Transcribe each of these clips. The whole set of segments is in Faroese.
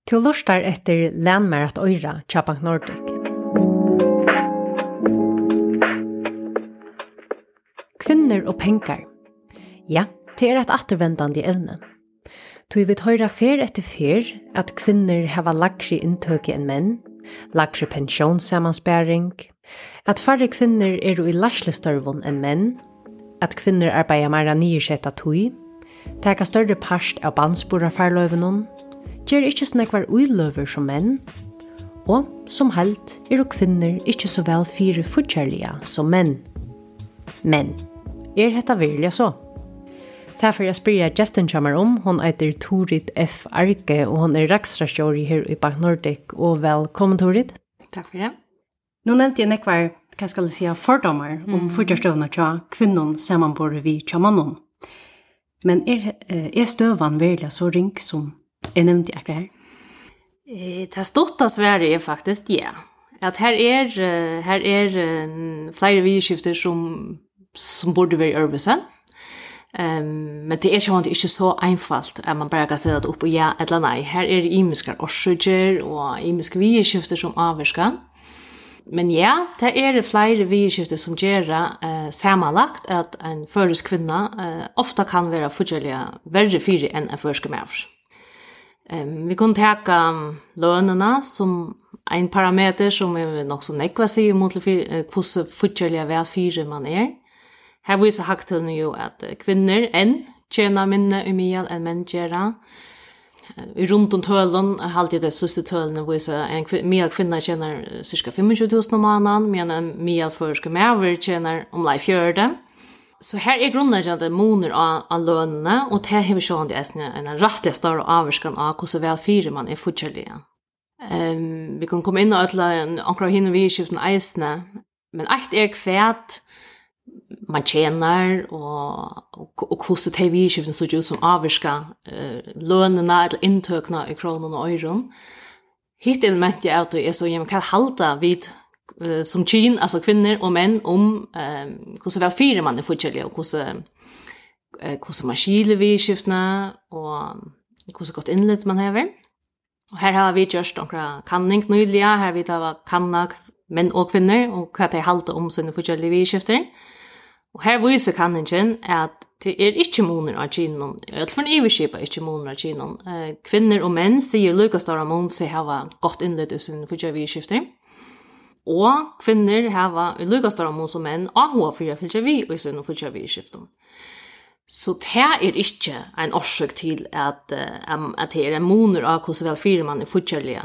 Du lustar etter Landmærat Øyra, Tjabank Nordic. Kvinner og pengar. Ja, det et attervendande evne. Du vet høyra fer etter fer at kvinner hava lagre inntøke enn menn, lagre pensjonssammansparing, at færre kvinner i laslestørvun enn menn, at kvinner arbeider mer nyersetta tøy, teka større parst av bandsborarfarløyvenon, gjør ikke snakvar uiløver som menn, og som helt kvinner ikke så vel fire futskjærlige som menn. Men, dette virkelig så? Derfor jeg spør Justin kommer om, hun heter Torit F. Arke, og hun rakstrasjåri her i Bank Nordic, og velkommen Torit. Takk for det. Nå nevnte jeg nekvar, hva skal jeg si, fordommer om futskjærstøvner til kvinnen sammanbor vi til mannen. Men støvan virkelig så ring som jeg nevnte akkurat her? Det stått av Sverige faktisk, ja. At her flere vidskifter som borde være i Ørbesen. Men det ikke så einfalt at man bare kan sette det opp og ja eller nei. Her det imiske årsøkjer og imiske vidskifter som avvarsker. Men ja, det flere vidskifter som gjør sammenlagt at en føres kvinne ofte kan være forskjellige verre fire enn en førske med oss. Vi kunne teka lønene som en parameter som nok så nekva sig mot hvordan forskjellige vel fire man Her viser haktøllene jo at kvinner tjener minne i mye enn menn gjør. Rundt om tølen, alltid det siste tølene viser mye kvinner tjener cirka 25 000 om måneden, men mye førske med tjener omlai 40. Så her grunnleggende moner av lønene, og det har vi sånn en rettelig større avvarskan av hvordan vel fire man forskjellige. Vi kan komme inn og til akkurat hinne vidskiften eisene, men eit kvæt man tjener, og hvordan de vidskiften så ut som avvarska lønene eller inntøkene i kronen og øyren. Hitt elementet at det så hjemme kan halda vid som kyn, altså kvinner og menn, om hvordan vel fire man forskjellige, og hvordan man skiler vidskiftene, og hvordan godt innlitt man hever. Og her har vi gjort noen kanning nylig, her har vi kannet menn og kvinner, og hva de halter om sine forskjellige vidskifter. Og her viser kanningen at det ikke moner av kynen, eller for en iverskipet ikke moner av kynen. Kvinner og menn sier lukastar av mån seg har godt innlitt i sine forskjellige vidskifter. Og kvinner har lukastar av mån som menn, og hun har fyrt vi i sine forskjellige vidskifter. Så det ikke en årsøk til at det en moner av hvordan vel fire man forskjellige,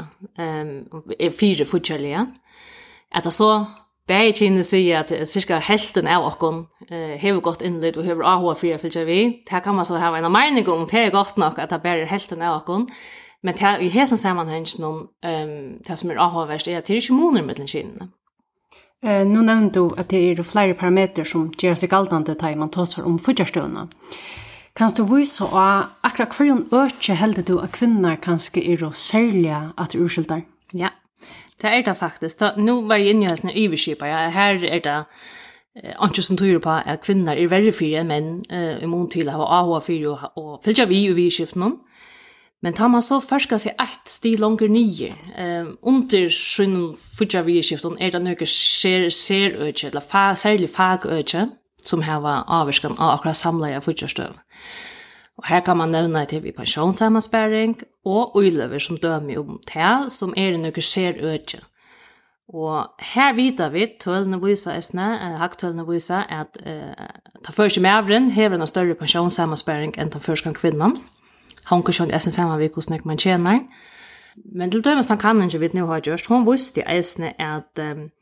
fire forskjellige. At det så Begge kjene sier at cirka helten av okken har gått innlitt og har AHA fri å vi. Det kan man så ha en mening om, det godt nok at det bare helten av okken. Men i hesen sammenheng det som AHA-verst at det ikke moner mellom kjene. Nå nevnte du at det flere parametre som gjør seg galdende til man tåser om futskjærstøvene. Kan du vise akkurat hver øke heldet du at kvinner kanskje særlige at urskilder? Ja. Det det faktisk. Nå var jeg inne i høstene iverskipet. Her det ikke som tyder på at kvinner verre fire enn menn i mån til å ha AH4 og fylger vi i vidskiften. Men tar man så først skal se ett stil langer nye. Under sin fylger vidskiften det noe serøkje, eller særlig fagøkje, som har avvarskan av akkurat samleie fylgerstøv. Og her kan man nevne til pensjonssammansparing og uiløver som dømer om det, som noe serøkje. Og her viser vi, tølene viser haktølene viser, at ta første mævren hever en større pensjonssammansparing enn ta første kvinnan. Han kan ikke eisne sammen ved hvordan man tjener. Men til dømes han kan ikke vi nå har gjort. Hun visste eisne at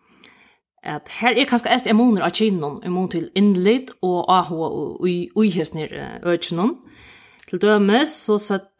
her kanskje eisne moner av kynnen, imon til innlitt og AH og uihesner økjennom. Til dømes så satt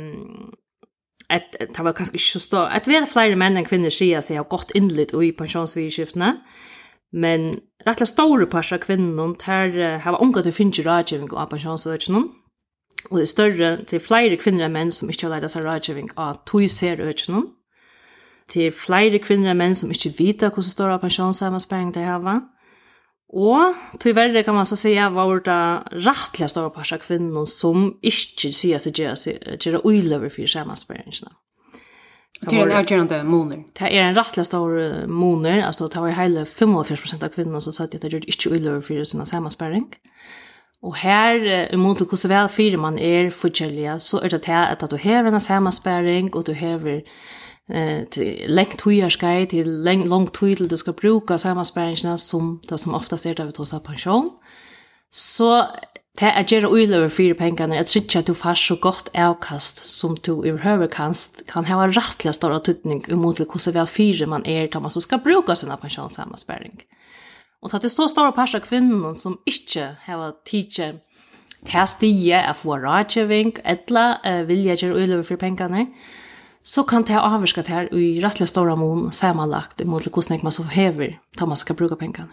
det var kanskje ikke så stå. At vi flere menn enn kvinner sier seg har gått innlitt og i pensjonsvidskiftene, men rettelig store parser av kvinnen her har unga til å finne rådgivning av pensjonsøkjennom. Og det større til flere kvinner enn menn som ikke har leidet seg rådgivning av tog-ser-økjennom. Til flere kvinner enn menn som ikke vet hvordan stor pensjonssammansparing de har. Og til verre kan man så si at var det rettelig store parser av kvinnen som ikke sier seg gjøre uiløver for sammansparingene. Det är en avgörande moner. Det är en rättligt stor moner, alltså det var hela 45% av kvinnorna som sa att det gjorde inte ullöver för sina sammanspärring. Och här, emot hur väl fyra man är fortsättliga, så är det att du har en sammanspärring och du har längt höjarskaj till långt tid till du ska bruka sammanspärringarna som det som oftast är där vi tar pension. Så det är att göra ullöver fyra pengarna, att trycka att du får så gott avkast som du överhuvudkast kan ha en rättlig stor tydning emot hur väl fyra man är där man så ska bruka sina pensionssammanspärring. Och att det står stora parter av kvinnor som inte har tidigare testige av få rådgivning eller vilja göra ullöver fyra pengarna, så kan det avvarska det här i rättliga stora mån sammanlagt emot hur man så häver där man ska bruka pengarna.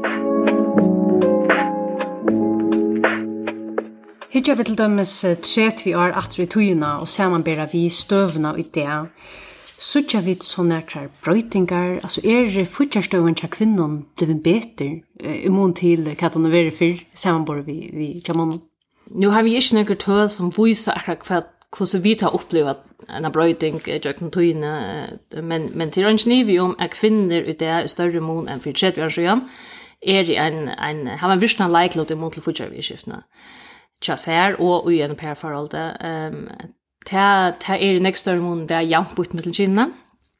Hittar vi till dømes 30 år atter i tøyene og sammenbæra vi støvna i det, så tja vi sånne klar brøytingar, altså futjarstøven til kvinnen blevet bedre imot til hva det er for sammenbæra vi jamon? Nu har vi ikke noen tøl som viser akkurat hvordan vi tar opplevd en brøyting i tøyene, men til ønskene vi om at kvinner i det er større mån enn for 30 år siden, har man virkelig leiklått imot til futjarviskiftene. Tjas her og i en parforhold. Det er next større mån det er jant ut med kvinner.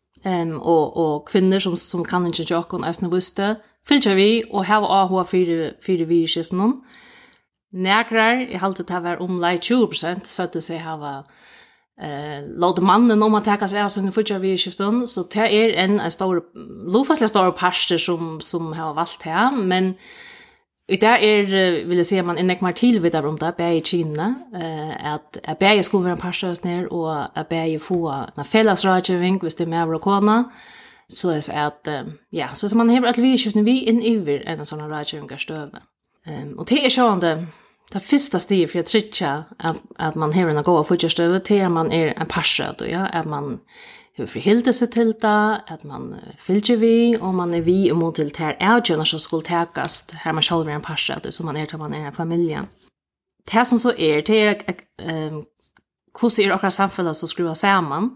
Og kvinner som kan ikke tjokke og nesten visste, fyller vi og har AH fire vi i skiften. Nærkere, jeg halte det var omlai 20%, så at det seg hava låt mannen om att ta sig av sin fyller vi i skiften. Så det er en stor, lofastlig stor parster som har valgt her, men det vill jag säga man inte mer tillvidare om det bär i Kina att bär skulle vara en parsas ner och att bär få en fällagsrådgivning hvis det är med och kona så är det att så man har att vi skiftar vi in över en sån rådgivningsstöve och det är sjönde det första steget för att trycka att man har en gå fotostöve till man är en parsa då att man hur förhåller sig till det, att man fyller vi och man är vi emot till det här avgörande som skulle täckas här man själv är en parsa som man är till man är en familj. Det som så är det är hur är också samhället som skruvar samman.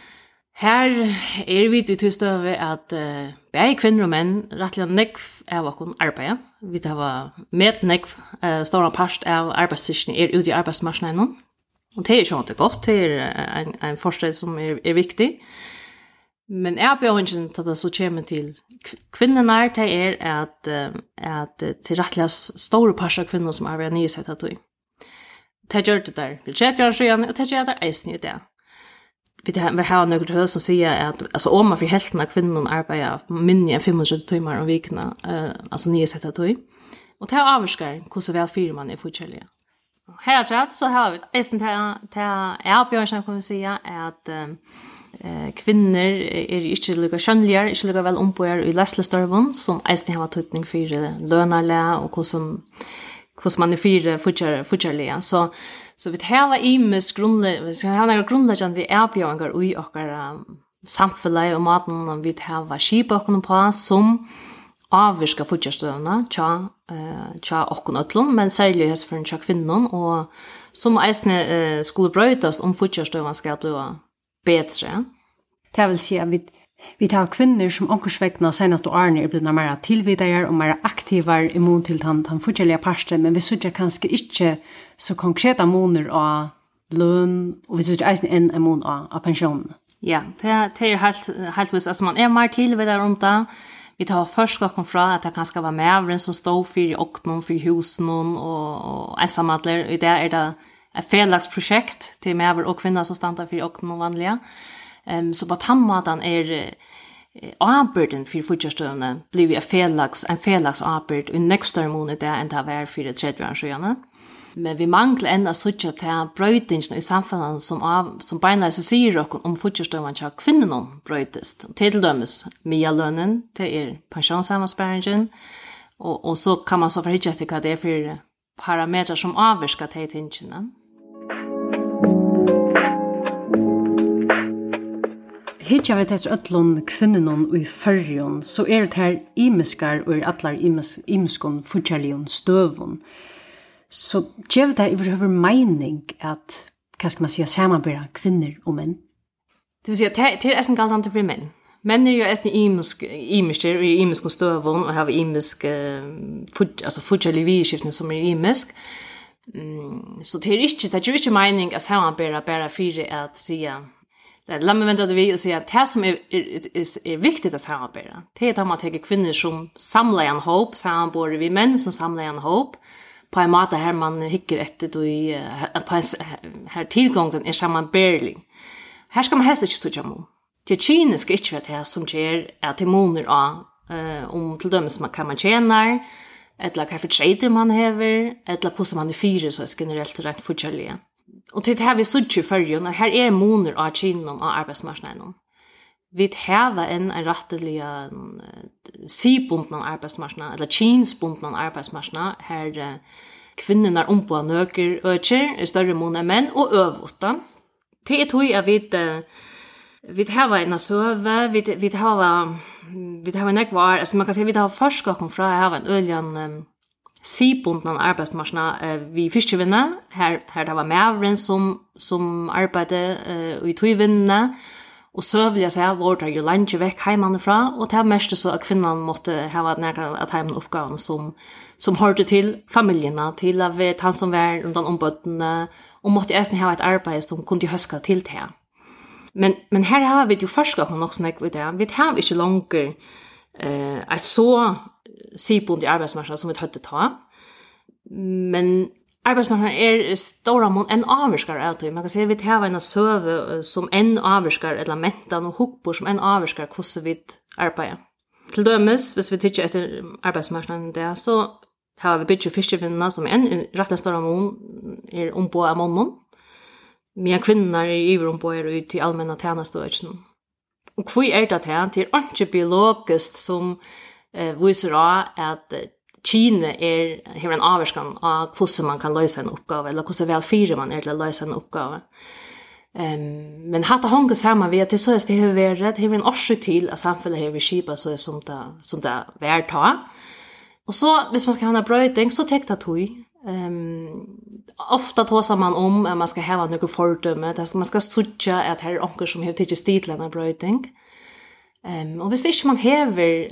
Här är vi till tyst över att bägge kvinnor och män rättligen nekv av att arbeta. Vi har med nekv stora part av arbetstiden är ute i arbetsmarknaden. Och det är ju inte gott, det är en forskning som är viktig. Men jag behöver inte att det så kommer till kvinnorna det är att till rättliga stora par av kvinnor som arbetar nysättat då. Det gör det där. Det gör det igen och det gör det ägst i det. Vi har något hus som säger att alltså om man för hälften av kvinnor arbetar mindre än 500 timmar om veckan alltså nysättat då. Och det avskar hur väl fyra man är fortsättliga. Här så har vi ästen erbjørnsen kan vi säga att kvinnor är inte lika skönliga, inte lika väl ombord i läslastorven som ästen har tydning för lönarle och hur man är fyra fortsättliga. Så vi har imisk grundläggande erbjørngar i våra samfunn och maten vi har skipåkene på som avvirka fortsättstövna tja okkonötlun, men særlig för en tja kvinnon, og som eisne skulle brøytast om fortsättstövna skal bli bedre. Det vil si at vi tar kvinner som omkursvekna senast årene er blitt mer tilvidere og mer aktiver imot til den fortsatte parsten, men vi synes kanskje ikke så konkreta måner av løn, og vi synes eisne en mån av pensjonen. Ja, det er helt vis, altså man er mer tilvidere om det. Vi tar først gått fra at det kanskje var mævren som stod for åknen, for husen og ensamhandler. I det er det et felagsprojekt til mæver og kvinner som standar for åknen og vanlige. Så på tannmaten er avbyrden for fortsattstøvende blir en felags avbyrd i nekstørre måned i det enn det var for 30 år siden. Men vi mangler enda sånn til brøytingene i samfunnet som beinleis sier dere om fortsattstøvende til kvinnerne brøytest. Til dømes mye-lønnen, til pensjonssammenspæringen, og så kan man så forhitje til hva det er for parametrar som avvirker til tingene. Hittar vi etter ødlån kvinnene i førjon, så det her imiskar og atlar imiskon fortjellion støvun. Så gjør det overhøver mening at, hva skal man si, samarbeida kvinner og menn? Det vill säga till är en galtant för män. Män är ju är imisker i imisk stövon och har imisk alltså fudgaliviskiftning som är imisk. Så det är inte mening att bara fyra att säga låt mig vänta vi och säga att det som är viktigt att samarbeta. Det är att man tar kvinnor som samlar en hop, samarbor vi män som samlar en hop. På en måte här man hickar efter då i på här tillgången är sammanbärlig. Här ska man helst inte stå jamon. Det Kina ska inte vara det som ger att det moner om till dömes man kan man tjänar eller kanske trader man häver eller på som man är fyra så är generellt rätt förkärliga. Och till det här vi såg ju förrjun här är moner av Kina och arbetsmarknaden. Vi har en rätteliga sibundna arbetsmarknad eller kinsbundna arbetsmarknad här kvinnorna på nöker öker större moner män och övåtta. Det är tog jag vi har en söve vi har en ekvar alltså man kan säga vi har forskat från här en öljan sibundna arbetsmarknad vi fiskevinna här det var mävren som arbetade i tøyvinna och sövliga så här var det ju lunch veck hemifrån och det mest så att kvinnan måste ha några att hemma uppgifter som hörde till familjerna till av han som var runt om botten och måste även ha ett arbete som kunde höska till det. Men här har vi ju forskat på något snack vid det. Vi har inte längre ett så sibund i arbetsmarknaden som vi hade ta. Men arbetsmarknaden är stora mån en avskar allt. Man kan säga vi har en söve som en avskar eller mentan och hoppor som en avskar hur vi arbetar. Till dömes, hvis vi tittar efter arbetsmarknaden där så har vi bytt fiskevinna som en rätt stora mån är på av mannen. Men kvinnor är ivrig på ut till allmänna tjänsteökning. Och hur är det här? Det är inte biologiskt som visar att Kina har en avskan av hur man kan lösa en uppgave eller hur väl fyra man till att lösa en uppgave. Men hatta honga samman vid att det så är det har en orsak till att samhället har skipa så är som det värt ha. Och så hvis man ska ha en bröjting så täckta tog. Ofta tåsar man om att man ska ha några fördöme, man ska sucha att här är onkel som har tagit stillarna bröjting. Och hvis inte man häver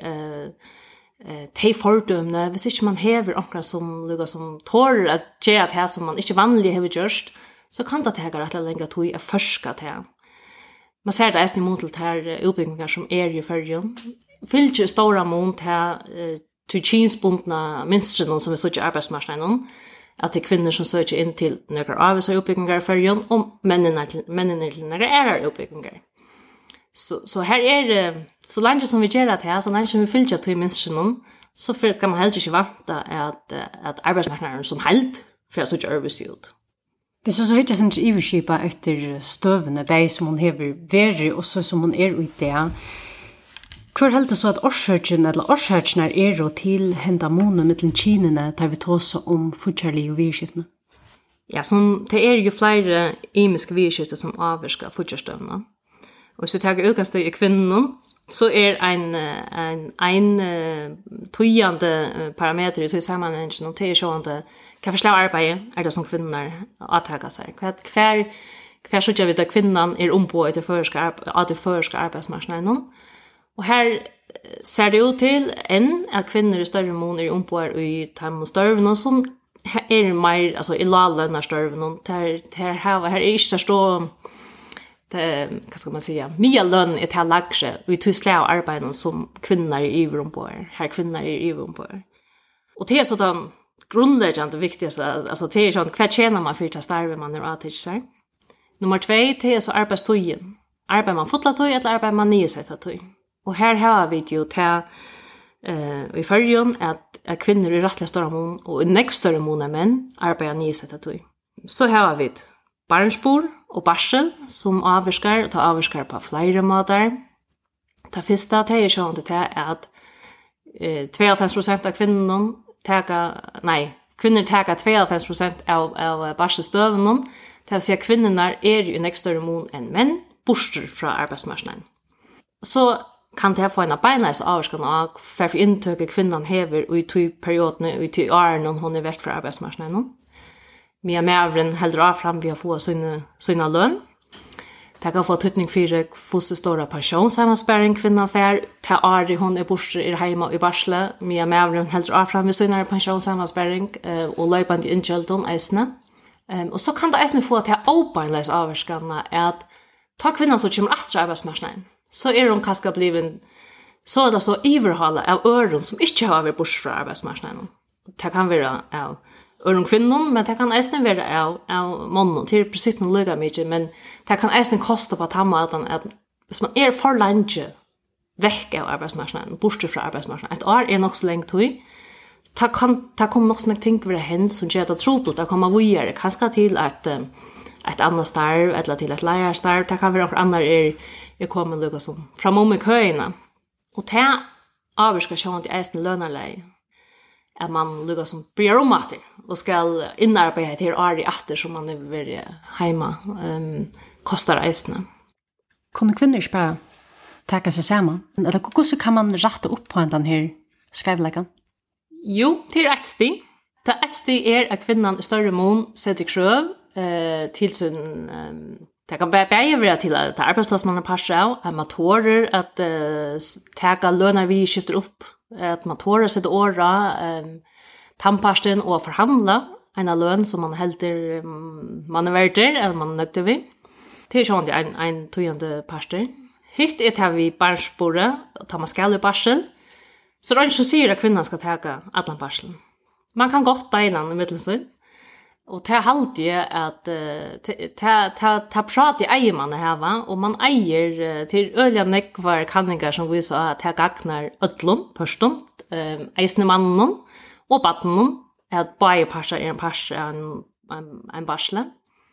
te fördömne, hvis inte man häver onkel som lukar som tår att ge att här som man inte vanliga har gjort, så kan det ta rätt länge tog att forska till. Man ser det även emot till här utbyggningar som är ju förrjun. Fyllt ju stora mot här till kinsbundna minstren som vi såg i arbetsmarknaden. Att det är kvinnor som söker in till några arbetsutbyggningar i förrjun och männen till några är utbyggningar. Så här är det, så länge som vi gör det här, så länge som vi fyllt till minstren, så kan man heller inte vänta att arbetsmarknaden som helt för att söka arbetsut. Det så heter sen iverskipa efter stövne bäg som hon hever värre och så som hon är ut det. Kvar helt så att orsöken eller orsöknar är då till hända månader mellan Kina där vi tåsa om fortsatta och virskiftna. Ja, som det är ju flera imiska virskifter som avskar fortsatta. Och så tar utgångspunkt i kvinnan så är en tojande parameter i sammanhanget och det är så att kan förslå arbete är det som kvinnor attacka sig. Kvar så jag vet att kvinnan är på ett förska arbetsmarknaden. Och här ser det ut till att kvinnor i större mån är på i tarmstörven som är mer alltså i lallönarstörven här är inte så stor vad ska man säga mer lön är till lägre och i tyskla arbeten som kvinnor är ivrig på här kvinnor är ivrig på. Och det är sådan grundläggande viktigaste alltså det är sånt vad tjänar man för att starva man är att sig. Nummer 2 det är så arbetstiden. Arbetar man fotla tøy eller arbetar man nedsätta tøy. Och här har vi ju i förrjun att kvinnor är rättliga stora mån och i nästa större mån är män arbetar nedsätta tøy. Så här har vi barnspor och barsel som avskar och tar avskar på flera måter. Det första det är så att 25% av kvinnor kvinnor tar 25% av barselstövnen. Det vill säga kvinnorna är ju i nästa större mån än män borster från arbetsmarknaden. Så kan det få en beinleis avskan av för intöket kvinnan hever och i 2 perioderna och i 2 åren hon är väck från arbetsmarknaden. Mia mävren heller av fram vi har få sina lön. Det kan få tydning for hvordan stora pensjonssammanspæring kvinnan fer, til Ari hon borster heima i Barsle, Mia Mævren heldur avfram ved søgnare pensjonssammanspæring og løypande innkjøldun eisne. Og så kan det eisne få til åbeinleis avvarskanna at ta kvinnan som kommer atra arbeidsmarsnaden, så hun kanskje bliven så det så iverhala av øren som ikke har vært bort fra arbeidsmarsnaden. Det kan være av øren kvinnor, men det kan eisne være av mannen, til prinsippen lyga mykje, men det kan eisne kosta på tammaten at hvis man for lenge vekk av arbeidsmarsnaden, bort fra arbeidsmarsnaden, et år nok så lenge tog, det kommer nok sånne ting være hent som gjør det trobult, det kommer videre, kanskje til et annet starv, eller til et leirstarv, det kan være for andre kommet lukka som framom i køyene. Og det avvirker sjåan til eisen lønarlei, at man lukka som bryr om atter, og skal innarbeide til år i atter som man vil heima, kostar eisene. Kunne kvinner ikke bare taka seg sammen? Eller hvordan kan man rette opp på denne skrivleggen? Jo, til et stig. Det et stig at kvinnan i større mån setter krøv til sin det kan bare være til at arbeidsplass man har passet av, at man tårer at tega lønner vi skifter opp, at man tårer sette åra tannparsten og forhandla en av løn som man helter man verder, eller man nøgter vi. Det sånn en tøyende parster. Hitt til vi barnsbordet, tar man skal i barsel, så det er ikke så sier at kvinnan skal tega atlan barselen. Man kan godt deila i middelsyn, og det halte jeg at ta prat i eier man heva, og man eier til øyla nekvar kanningar som viser at det gagnar ødlun, pørstum, eisne mannen og batten, at bare parser en parser en barsle.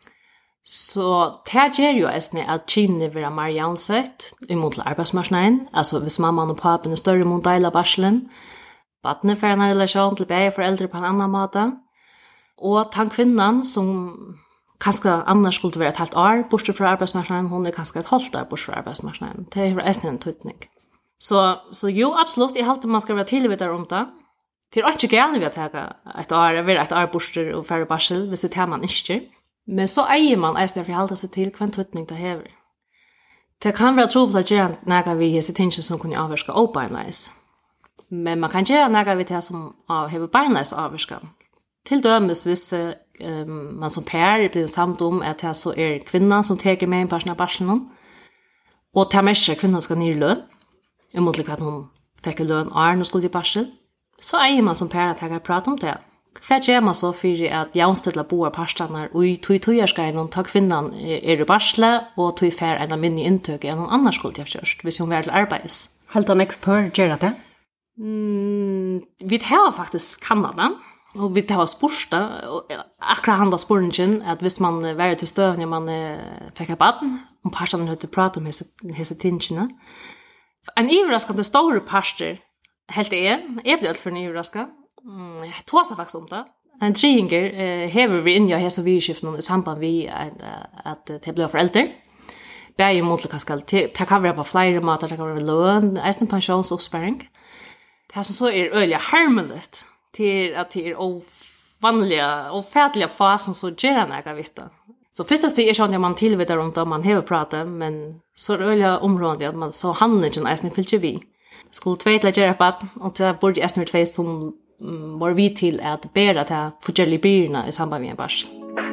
Så det gjør jo eisne at kynne vil være mer jaunsett imot arbeidsmarsnaden, altså hvis mamman og papen større mot deila barslen, batten får en relasjon til begge foreldre på en annan måte, og den kvinnan som kanskje annars skulle være et halvt år bortsett fra arbeidsmarknaden, hun kanskje et halvt år bortsett fra arbeidsmarknaden. Det er eisne en tøytning. Så jo, absolutt, jeg halte man skal være tilvitar om det. Det er ikke gærlig ved å ta et år bortsett og færre barsel, hvis det er man ikke. Men så eier man eisne for å halde seg til hva tøytning det hever. Det kan være tro på at gjøre noe vi har ting som kunne avvarska og beinleis. Men man kan gjøre noe vi til som hever beinleis avvarska. Til dømes hvis man som per blir samt om at det så kvinnan som teker med en person av barselen, og til mest kvinnan skal ned i løn, imot at hun fikk løn og skulle i barsel, så eier man som per at jeg har pratet om det. Hva gjør man så for at jaunstedla boer parstanar og i tøyerskreinen tar kvinnan i barsle og tøy fer en av minne inntøk enn noen annan skulle til først, hvis hun vil til arbeids. Helt han ikke på å gjøre det? Vi har faktisk Kanada, og vi tar spørsta, og akkurat han da spørningen, at hvis man var til støvn, man fikk av baden, om parstene høyde prate om hese tingene. En ivraskende store parster, helt jeg ble alt for en ivraska. Jeg tog seg faktisk om det. En triinger hever vi inn i hese vidskiftene i samband vi at det ble foreldre. Begge mot det kan være på flere måter, det kan være løn, eisen pensjonsoppsparing. Det som så øyelig harmeligt, til at det vanlige og fædlige fas som så gjør han jeg vet det. Så første sted sånn at man tilvider om det man hever pratet, men så øyelig området at man så handler ikke eisen fyllt vi. Det skulle tvei til å gjøre på, og det burde eisen tvei som var vi til at bære til forskjellige byrene i samband med en barsel.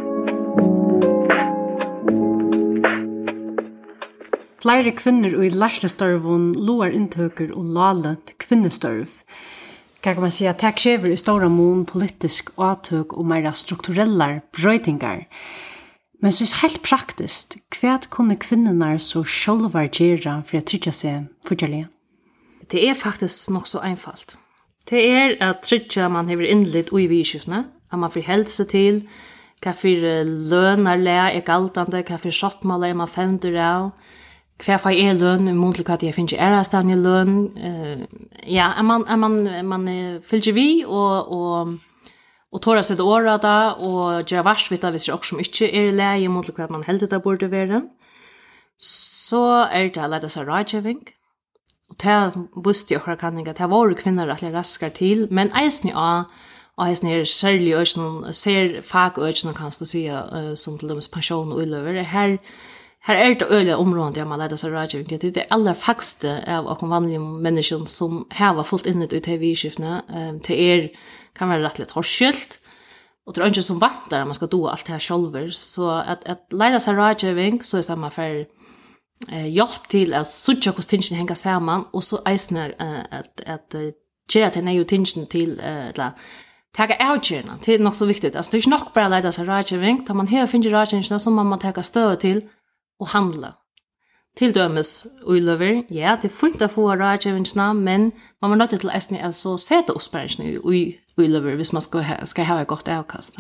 Flere kvinner i lærsestørven loer inntøker og lalent kvinnestørv. Kan man si at det krever i stora mån politisk avtøk og mer strukturelle brøytingar. Men så helt praktiskt, hva kunne kvinnerna så sjølvar gjøre for å trygge seg forskjellige? Det faktisk nok så einfalt. Det at trygge man hever innlitt og i vidskiftene, at man får helse til, hva for lønarle galtande, hva for sottmåle man femter av, hva for løn, muntlig hva jeg finner ærestand i løn. Ja, man fyller vi og tårer seg til året da, og gjør vars vidt hvis det også ikke leie, muntlig hva man heldig det burde være. Så det å lede seg rådgjøving. Og det visste jeg akkurat kanninga, det var kvinner rettelig raskere til, men eisen eisen særlig øyne, ser fagøyne kan du si, som til dømes pensjon og uløver. Her Här det öliga området där man leder sig rådgivning. Det allra fagste av och vanliga människor som har fullt inne i TV-skiftene. Det kan vara rätt lite hårskilt. Och det är inte som vantar att man ska do allt det här själver. Så att leda sig rådgivning så är samma för hjälp till att sucha hur tingen hänger samman. Och så eisne att göra till när tingen till taga avgörna. Det är nog så viktigt. Alltså, det är inte nog bara leda sig rådgivning. Tar man här finner rådgivning så man ta stöd till och handla. Till dömes ullöver, ja, det får inte få rådgivningsna, men man var nødt til att så sätta uppspärringen i ullöver hvis man ska ha ett gott avkast.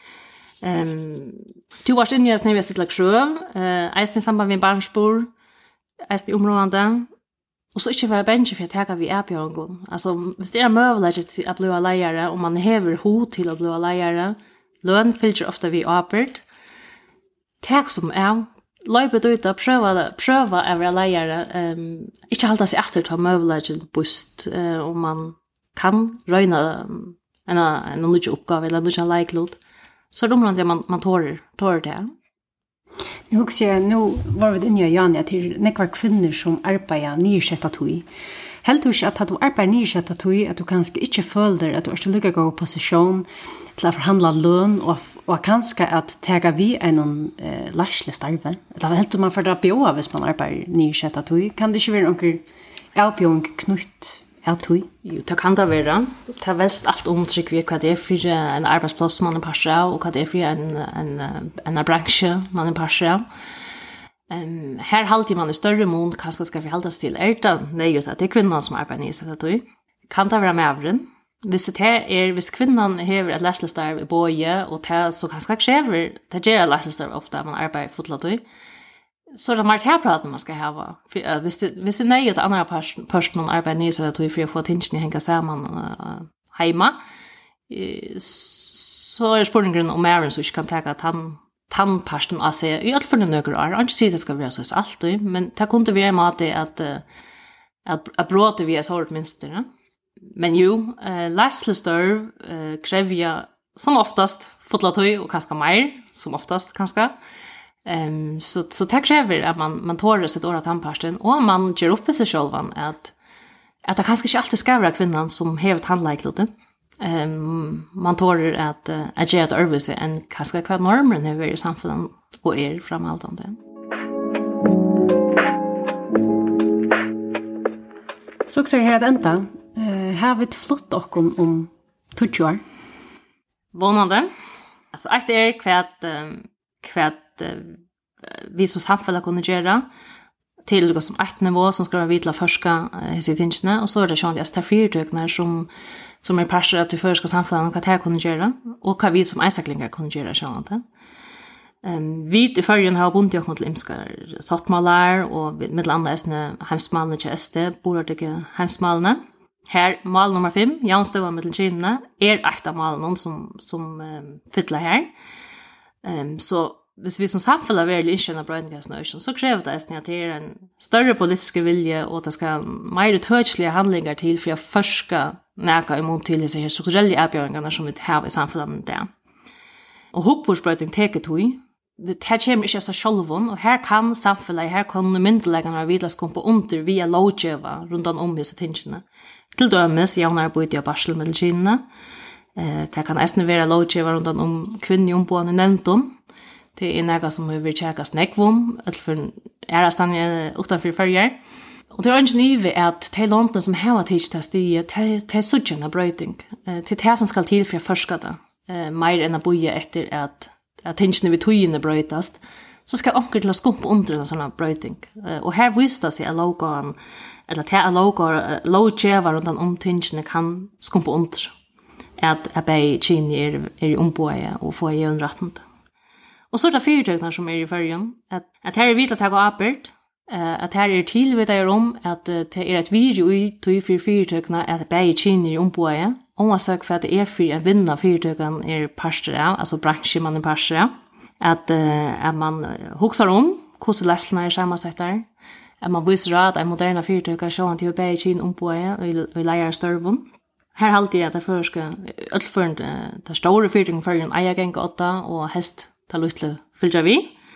Du var inne i snäva sitt laksjö, eisne samband med barnsbor, eisne områdande, och så inte vara bänge för att ta vi erbjörngon. Alltså, hvis det möjligt till att bli lejare, och man hever hot till att bli lejare, lön fylger ofta vi arbeid, tak som Løype ut og prøve å være leiere. Ikke halda seg etter til møvelagen bust, om man kan røyne en ny oppgave eller en ny leiklod. Så det området man tårer det. Nu var vi inne i Janja til nekvar kvinner som arbeider nyrsetta tog. Helt du ikke at du arbeider nyrsetta tog, at du kanskje ikke føler at du er til lykke god posisjon til å forhandle løn, og kanskje at tega vi en lærsle starve. Eller helt du man får dra bjå hvis man arbeider nyrsetta tog. Kan det ikke være noen avbjøng knutt av tog? Jo, det kan det være. Det er velst alt omtrykk ved hva det er for en arbeidsplass man er parser av, og hva det er for en bransje man er parser av. Her halvtid man i større mån kanskje skal vi haldes til. Det nøyet at det er kvinnen som arbeider i seg tog. Kan det være med avren? Hvis kvinnen har et læslestarv i båje, og det så kanskje krever, det gjør et læslestarv ofte man arbeider fotla tog, så er det mer tilpraten man skal ha. Hvis det er nøyet at andre personer arbeider i seg tog for å få tingene hengt sammen hjemme, så er spørningen om avren som ikke kan ta at tannparsten av seg i alt for noen år. Jeg har ikke sier at det skal være så alltid, men det kunne være en måte at bråte vi er så hårdt minster. Men jo, læslestørv krever som oftast fotlatøy og kanskje mer, som oftast kanskje. Så det krever at man tårer sitt år av tannparsten, og man gjør opp i seg selv at det kanskje ikke alltid skal være kvinnen som hever tannleiklodet. Man tårer at gjøre et øvelse enn kanskje hva normen er i samfunnet og fremhaltende. Så også her at enda, har vi flott okkom om 20 år? Vånande. Altså, et hva vi som samfunnet kunne gjøre til det som et nivå som skal være vidt til å forske disse tingene, og så er det sånn at det er fyrtøkner som er parser at vi først skal samfunnet hva det kunne gjøre, og hva vi som eisaklinger kunne gjøre sånn at det. Vi i førjen har bundet oss mot imskar sattmaler, og med andre heimsmalene til SD, borartige heimsmalene. Her, mal nummer 5, jaunstøva med kynene, et av malene som fytler her. Så hvis vi som samfunn er veldig innkjønner brøyningasnøysjon, så krever det at det er en større politisk vilje, og det skal mer tøtslige handlinger til for å forske næka imot til disse her strukturelle avgjøringene som vi har i samfunnet der. Og hokbordsbrøyning teker tog, det her kommer ikke av seg sjølven, og her kan samfunnet, her kan myndelegene være videre skumpe under via lovgjøva rundt om disse tingene. Til dømes, jevnarbeid i barselmedicinene. Det kan nesten være lovgjøva rundt om kvinner i omboende nevnton. Det er noe som vi vil tjekke snekvom, eller for ærestanje utenfor følger. Og det er ikke nyve at de landene som har tids til stiget, det er suttjende brøyting. Det er det som skal til for å forske det. Mer enn å boje etter at tingene vi togene brøytast, så skal onker til å skumpe under en sånn brøyting. Og her viser det seg at lovgåren, eller at lovgjøver rundt om tingene kan skumpe under. At bei kini er i omboje og få i underrettende. Og så er det fyrtøkner som er i førjen, at her er vidt at jeg går arbeid, at her er tilvidere om at det er et video i tog for fyrtøkner at bei kini er i omboje, og man sier for at det er for en vinn av fyrtøkene er parster av, altså bransje man er parster av, at man hokser om hvordan leslene er sammensettere, at man viser at en moderne fyrtøker så han til å bei kini omboje og leier størven. Her halte jeg at det førske, det store fyrtøkene førjen eier gang 8, og helst ta lytte fylgja vi.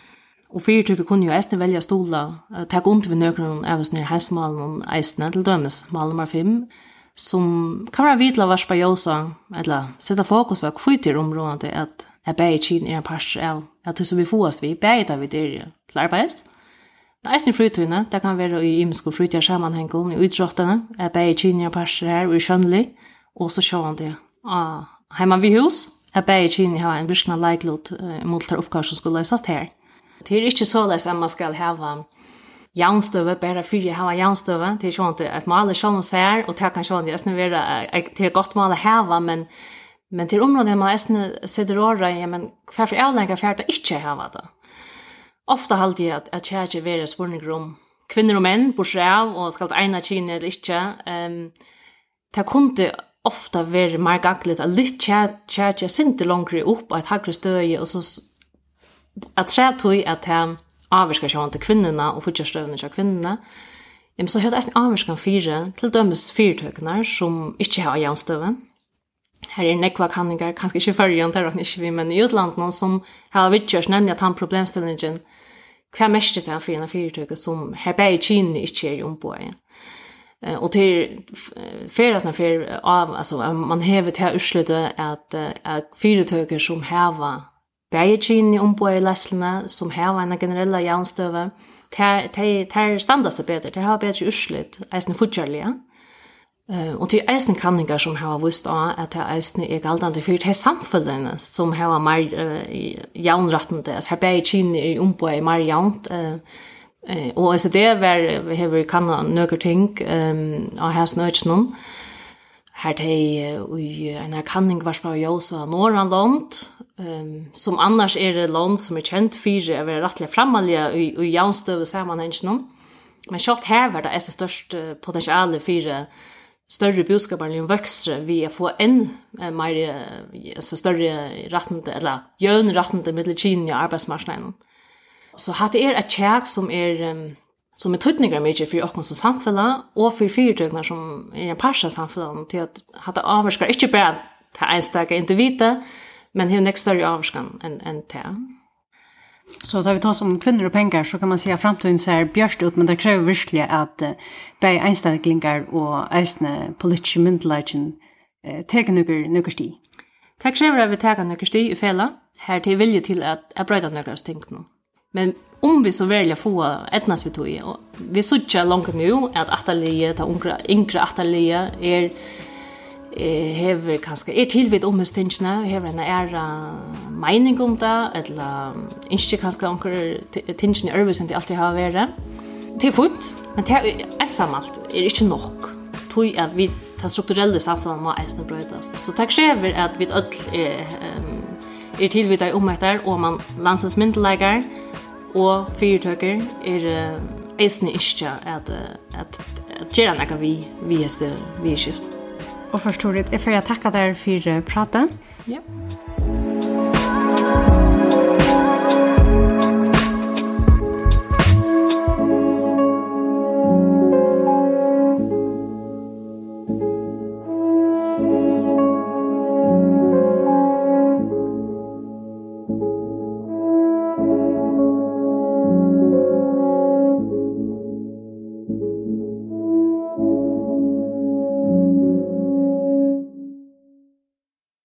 Och fyrtrycket kunde ju ästen välja stola, ta ont vid nökron även ner hemsmalen och ästen till dömes, mal nummer 5, som kan vara vidla varspa josa, eller sätta fokus på kvitter området att är bägen i en parser av att det så vi får vi bäda vid det arbets. Ästen fritøyne, det kan være i imensko fritøyre sammanheng, i utrottene, er bægen i en parser her, og i skjønnelig, og så sjåan det. Hemma vid hus, er bægen i en virkna leiklot mot der oppgaver som skulle løsast her. Det er ikke så løs at man skal hava jaunstøve, bare fyrir hava jaunstøve, det er sånn at maler sjån og ser, og det kan sjån det er godt maler hava, men til området man sitter åra, men hverfor avlengar fjerda ikke hava det. Ofta halde jeg at kjærke være spørninger om kvinner og menn, bortsett av, og skal det ene kine eller ikke. Det kunne ofta være mer gagligt at litt kjærke sinte langere opp av et hagre støye, og så at jeg tror at jeg avvirker seg til kvinnerna og fortjørstøvende til kvinnerna. Så høyde jeg avvirker 4, til dømes 4-tøkene som ikke har jaunstøve. Her er nekva kanningar, kanskje ikke førjen, det er ikke vi, men i utlandet som har vidtjørs, nemlig at han problemstillingen hva mest det for en fyrtøyke som her bare i Kina ikke er ombåret. Og til fyrtøyene av, altså man hever til utslutte at fyrtøyker som hever bare i Kina ombåret i leslene, som hever en generelle jaunstøve, tar standard seg bedre, det har bedre utslutt, eisen fortjørlige. Og til eisen kanningar som har vist av at det eisen er galdande for det samfunnene som har mer jaunrattende, altså her bare Kina er ombåret mer jaunt, og altså det vi har kannet nøkker ting av her snøkene. Her det en kanning var på Josa Norrland, som annars er det land som er kjent for å være rettelig fremmelig i jaunstøve sammenhengen. Men selv her var det størst potensiale for større budskaper vokser vi å få en mer større rettende, eller jøvn rettende middelkinen i arbeidsmarknaden. Så hatt det et kjæk som er tøytninger mye for oss som samfunnet, og for fyrtøkner som er en parsa samfunnet, til at hatt det avvarsker ikke bare til enstaka individer, men har nekst større avvarskan enn til. Så da vi tar om kvinner og penger, så kan man si at fremtiden ser bjørst ut, men det krever virkelig at bei einstadklingar og eisne politiske myndelagjen teker nøkker sti. Det krever at vi teker nøkker sti i fela, her til vilje til at brøyda nøkker sting nå. Men om vi så velger få etnas vi tog, og vi så ikke langt nå at atterlige, det yngre atterlige hever kanskje tilvitt omhetstingene, hever en mening om det, eller ikke kanskje omkring tingene i øvelsen de alltid har vært. Det er fullt, men det er ensammalt, ikke nok. Tog at vi tar strukturelle samfunnet må eisen brøydes. Så det krever at vi tilvitt av omheter, og man landsens myndelegger, og fyrtøker eisen ikke at gjøre noe vi er skift. Og forstår du, jeg får takke deg for praten. Ja.